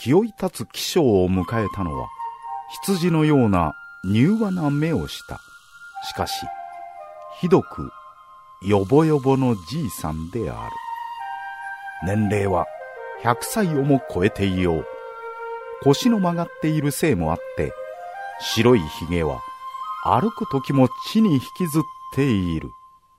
清い立つ起床を迎えたのは、羊のような柔和な目をした、しかしひどくよぼよぼのじいさんである。年齢は100歳をも超えていよう。腰の曲がっているせいもあって、白いひげは歩くときも地に引きずっている。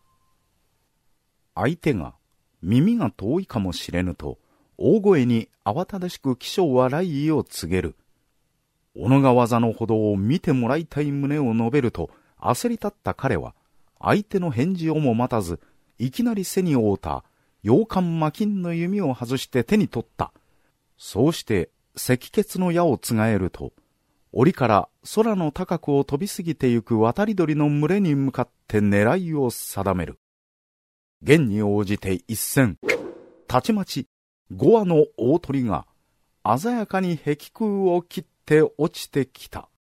相手が耳が遠いかもしれぬと、大声に慌ただしく起床は来意を告げる。己が技のほどを見てもらいたい旨を述べると、焦り立った彼は、相手の返事をも待たず、いきなり背に負うた洋館魔金の弓を外して手に取った。そうして赤血の矢をつがえると、檻から空の高くを飛び過ぎてゆく渡り鳥の群れに向かって狙いを定める。弦に応じて一戦、たちまち5羽の大鳥が鮮やかに壁空を切って落ちてきた。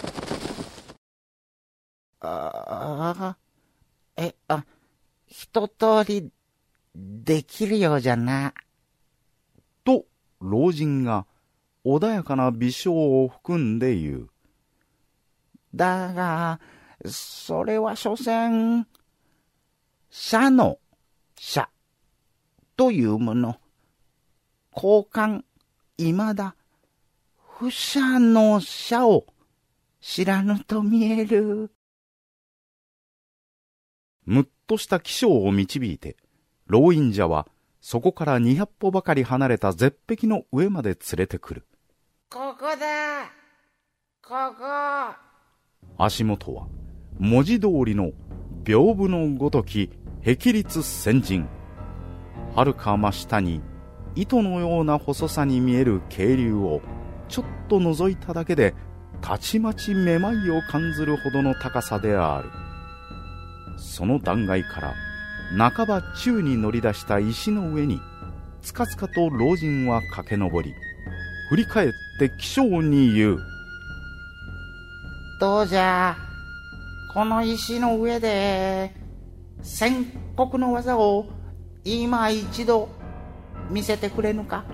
一通りできるようじゃな。 と老人が穏やかな微笑を含んで言う。 だが、それは所詮、社の社というもの。交換、いまだ、不社の社を知らぬと見える。 むっとした起床を導いて、老忍者はそこから200歩ばかり離れた絶壁の上まで連れてくる。 ここだ、ここ。 足元は文字通りの屏風のごとき碧律千陣。はるか真下に糸のような細さに見える渓流をちょっと覗いただけで、たちまちめまいを感ずるほどの高さである。その断崖から半ば宙に乗り出した石の上に、つかつかと老人は駆け上り、振り返って起床に言う。 どうじゃ、この石の上で宣告の技を今一度見せてくれぬか。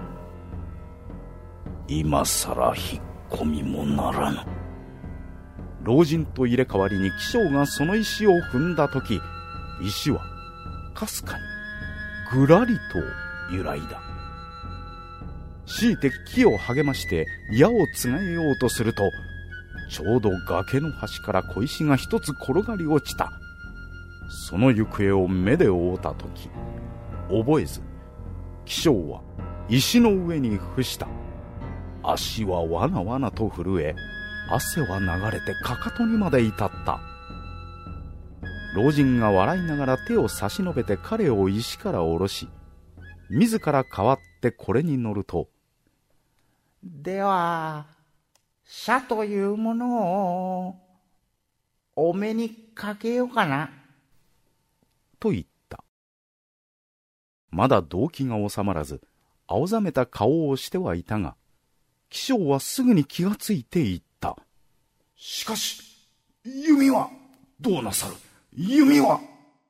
今さら引っ込みもならぬ。老人と入れ替わりに起床がその石を踏んだとき、石はかすかにぐらりと揺らいだ。強いて木を励まして矢をつがえようとすると、ちょうど崖の端から小石が一つ転がり落ちた。その行方を目で追ったとき、覚えず起床は石の上に伏した。足はわなわなと震え、汗は流れてかかとにまで至った。老人が笑いながら手を差し伸べて彼を石から下ろし、自ら代わってこれに乗ると、 では、社というものをお目にかけようかな。 と言った。まだ動悸が収まらず、青ざめた顔をしてはいたが、起床はすぐに気がついて言った。 しかし、弓はどうなさる？弓は？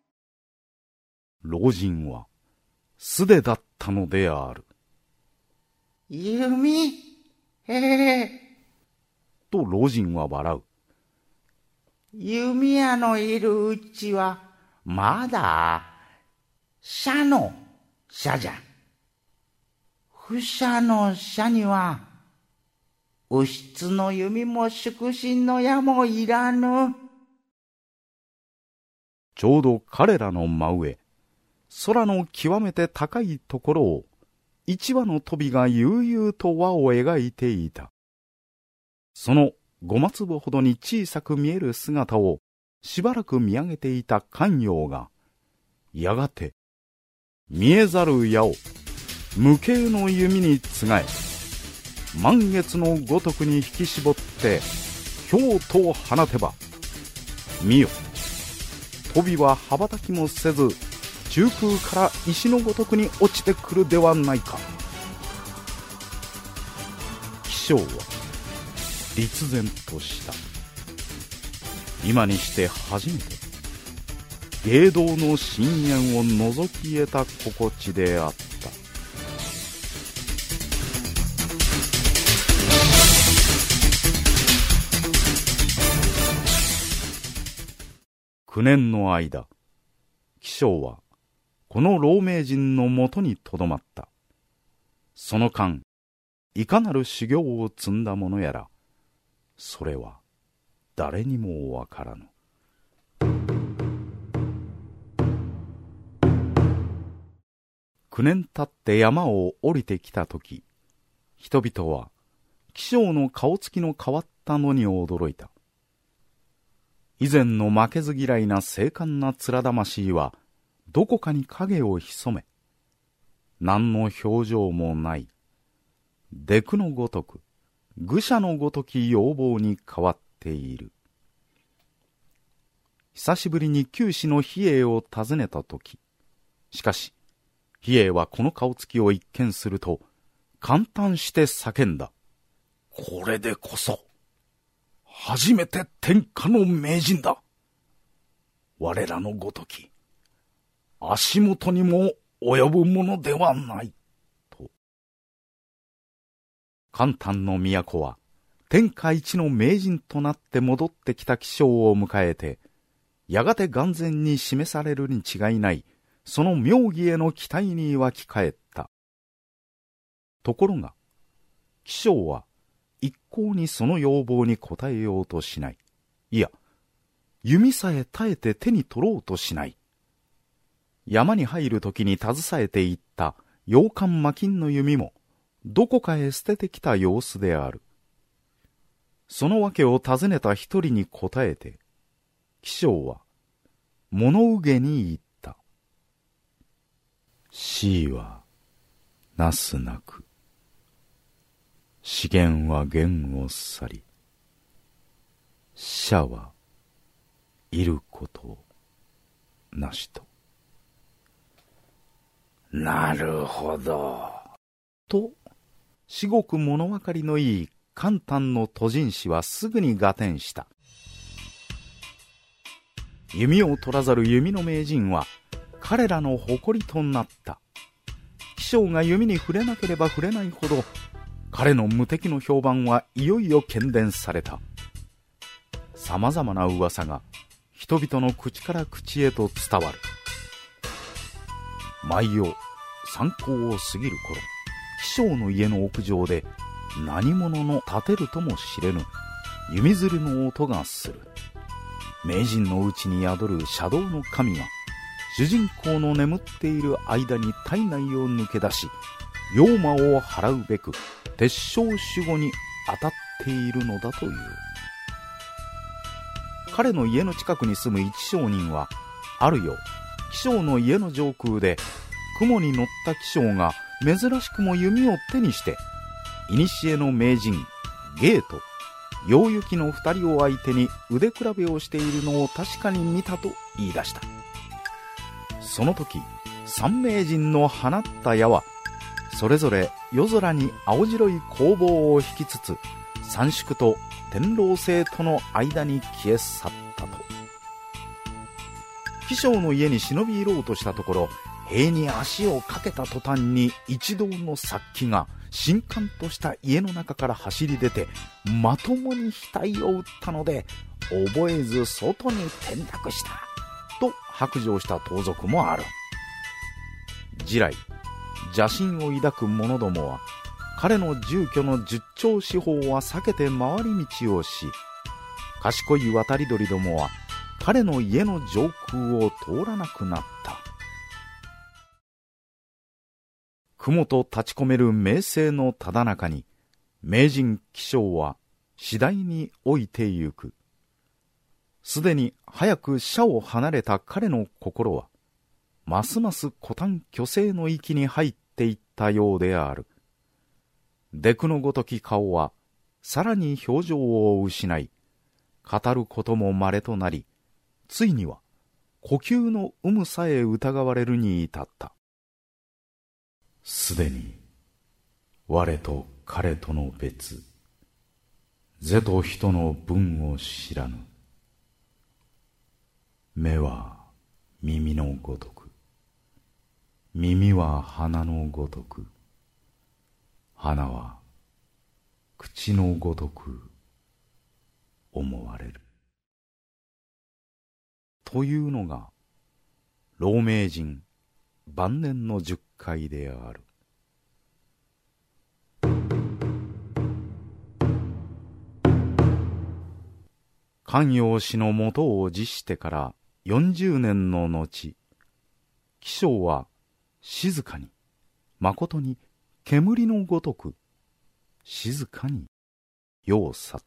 老人は素手だったのである。 弓？ と老人は笑う。 弓矢のいるうちはまだ社の社じゃ。不社の社には右筆の弓も祝心の矢もいらぬ。 ちょうど彼らの真上、空の極めて高いところを一羽の鳥が悠々と輪を描いていた。その5粒ほどに小さく見える姿をしばらく見上げていた咸陽が、やがて見えざる矢を無形の弓につがえ、満月のごとくに引き絞ってひょうと放てば、見よ、飛びは羽ばたきもせず中空から石のごとくに落ちてくるではないか。起床は立然とした。今にして初めて芸道の深淵を覗き得た心地であった。 9年の間、紀章はこの老名人のもとにとどまった。その間、いかなる修行を積んだものやら、それは誰にもわからぬ。9年経って山を降りてきたとき、人々は紀章の顔つきの変わったのに驚いた。以前の負けず嫌いな精悍な面魂はどこかに影を潜め、何の表情もないデクのごとく、愚者のごとき容貌に変わっている。久しぶりに九死の比叡を訪ねたとき、しかし比叡はこの顔つきを一見すると感嘆して叫んだ。 これでこそ初めて天下の名人だ。我らのごとき足元にも及ぶものではない。と。 邯鄲の都は天下一の名人となって戻ってきた紀章を迎えて、やがて眼前に示されるに違いないその妙義への期待に湧き返った。ところが紀章は一向にその要望に応えようとしない。いや、弓さえ耐えて手に取ろうとしない。山に入るときに携えていった洋館魔金の弓もどこかへ捨ててきた様子である。その訳を尋ねた一人に答えて、紀章は物憂げに言った。死はなすなく、資源は源を去り、死者はいることなしと。 なるほど。 と、至極物分かりのいい邯鄲の都人氏はすぐに合点した。弓を取らざる弓の名人は彼らの誇りとなった。紀章が弓に触れなければ触れないほど、彼の無敵の評判はいよいよ喧伝された。さまざまな噂が人々の口から口へと伝わる。毎夜参考を過ぎる頃、紀章の家の屋上で何者の立てるとも知れぬ弓づるの音がする。名人のうちに宿る車道の神が主人公の眠っている間に体内を抜け出し、妖魔を払うべく鉄匠守護に当たっているのだという。彼の家の近くに住む一商人は、ある夜紀章の家の上空で雲に乗った紀章が珍しくも弓を手にして、古の名人芸と楊行の二人を相手に腕比べをしているのを確かに見たと言い出した。その時、三名人の放った矢はそれぞれ夜空に青白い光芒を引きつつ、三宿と天狼星との間に消え去ったと。紀章の家に忍び入ろうとしたところ、塀に足をかけた途端に一同の殺気が神官とした家の中から走り出て、まともに額を打ったので覚えず外に転落したと白状した盗賊もある。地来邪心を抱く者どもは、彼の住居の10丁四方は避けて回り道をし、賢い渡り鳥どもは彼の家の上空を通らなくなった。雲と立ち込める名声のただ中に、名人紀章は次第に老いてゆく。すでに早く社を離れた彼の心は、ますます古嘆虚勢の域に入っていったようである。デクのごとき顔はさらに表情を失い、語ることも稀となり、ついには呼吸の有無さえ疑われるに至った。すでに我と彼との別、是と人の分を知らぬ。目は耳のごとく、耳は鼻のごとく、鼻は口のごとく思われる。 というのが老名人晩年の十戒である。咸陽氏のもとを辞してから40年の後、紀章は静かに、まことに煙のごとく静かに世を去った。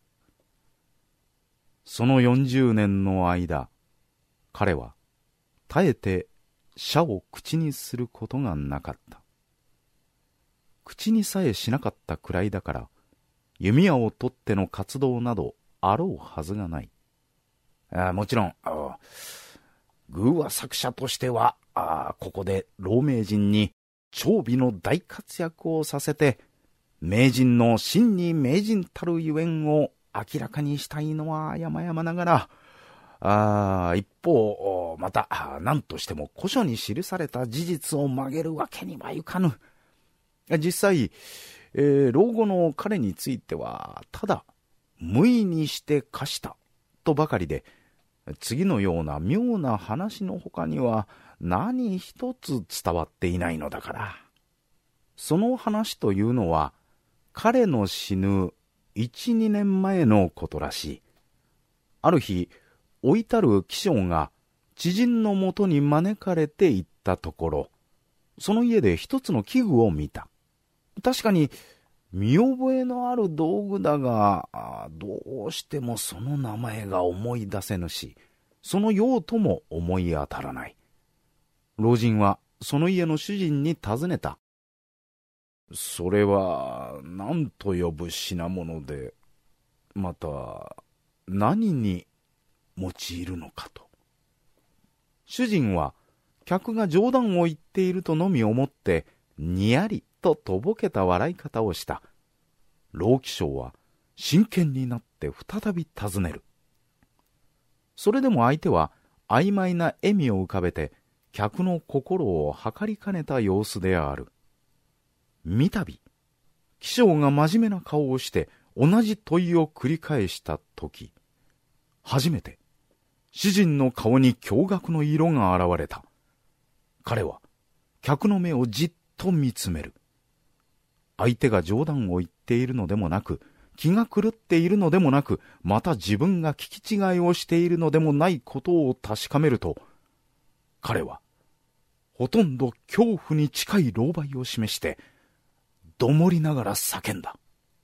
その40年の間、彼は絶えて社を口にすることがなかった。口にさえしなかったくらいだから、弓矢を取っての活動などあろうはずがない。もちろん、偶話作者としては、ここで老名人に長美の大活躍をさせて、名人の真に名人たるゆえんを明らかにしたいのは山々ながら、一方、また、何としても古書に記された事実を曲げるわけにはいかぬ。実際、老後の彼については、ただ、無意にして貸したとばかりで、次のような妙な話の他には何一つ伝わっていないのだから。その話というのは、彼の死ぬ1、2年前のことらしい。ある日、老いたる紀章が知人のもとに招かれて行ったところ、その家で一つの器具を見た。確かに見覚えのある道具だが、どうしてもその名前が思い出せぬし、その用途も思い当たらない。老人はその家の主人に尋ねた。それは何と呼ぶ品物で、また何に用いるのかと。主人は客が冗談を言っているとのみ思ってにやりととぼけた笑い方をした。老紀章は真剣になって再び尋ねる。それでも相手は曖昧な笑みを浮かべて客の心を測りかねた様子である。三度、紀章が真面目な顔をして同じ問いを繰り返したとき、初めて主人の顔に驚愕の色が現れた。彼は客の目をじっと見つめる。相手が冗談を言っているのでもなく、気が狂っているのでもなく、また自分が聞き違いをしているのでもないことを確かめると、彼はほとんど恐怖に近い狼狽を示して、どもりながら叫んだ。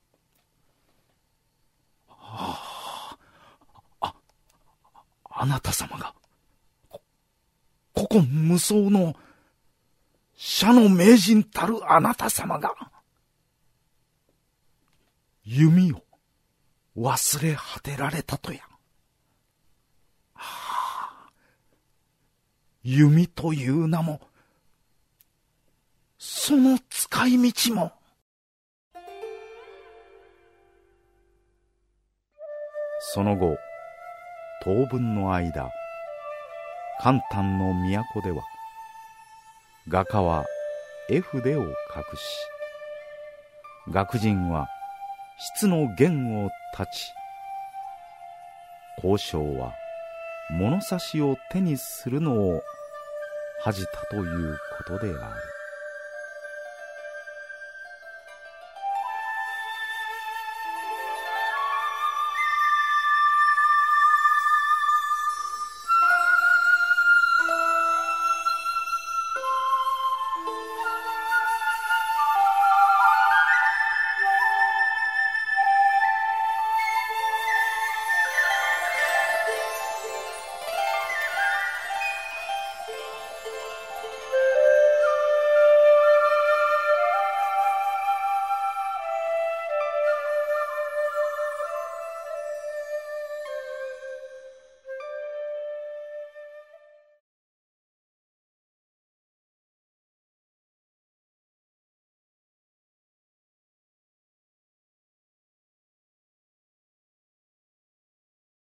あなた様が、古今無双の社の名人たるあなた様が、弓を忘れ果てられたとや。弓という名も、その使い道も。その後、当分の間、邯鄲の都では、画家は絵筆を隠し、学人は質の弦を断ち、交渉は物差しを手にするのを恥じたということである。